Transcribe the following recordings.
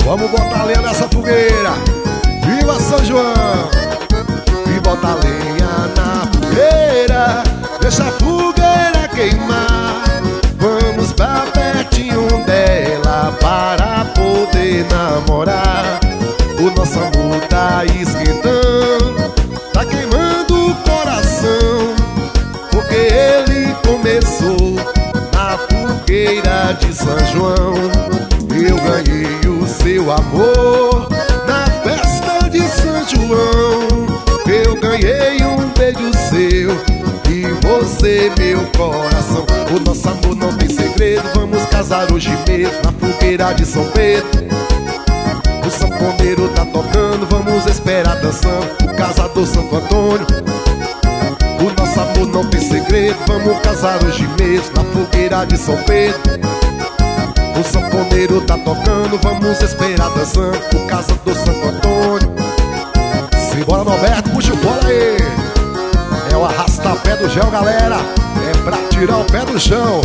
Vamos botar lenha nessa fogueira. Viva São João! E bota lenha na fogueira, deixa a fogueira queimar. Vamos pra pertinho dela para poder namorar. O nosso amor tá esquentando, tá queimando o coração, porque ele começou na fogueira de São João. Eu ganhei o seu amor na festa de São João. Eu ganhei um beijo seu e você meu coração. O nosso amor não tem segredo, vamos casar hoje mesmo na fogueira de São Pedro. O sanfoneiro tá tocando, vamos esperar dançando o casador Santo Antônio. O nosso amor não tem segredo, vamos casar hoje mesmo na fogueira de São Pedro. O sanfoneiro tá tocando, vamos esperar dançando o casador Santo Antônio. Simbora Norberto, puxa o bola aí. É o arrasta-pé do gel, galera. É pra tirar o pé do chão.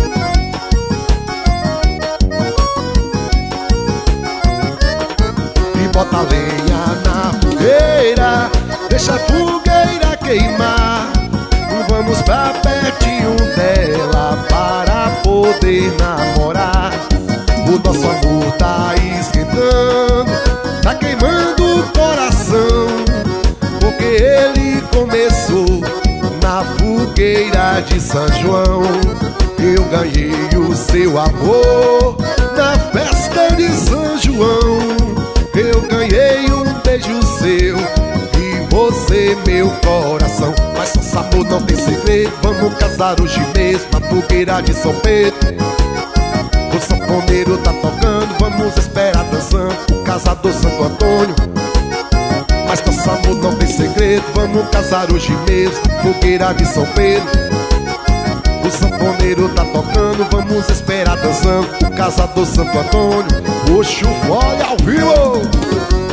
E bota lenha na fogueira, deixa a fogueira queimar. Vamos pra pertinho dela para poder namorar. O nosso amor tá esquentando, tá queimando o coração, porque ele começou na fogueira de São João. Eu ganhei o seu amor na festa de São João. Eu ganhei um beijo seu e você meu coração. Mas nosso amor não tem segredo, vamos casar hoje mesmo na fogueira de São Pedro. O sanfoneiro tá tocando, vamos esperar dançando o casador Santo Antônio. Mas nosso amor não tem segredo, vamos casar hoje mesmo fogueira de São Pedro. O sanfoneiro tá tocando, vamos esperar dançando o casador Santo Antônio. O chufole ao vivo!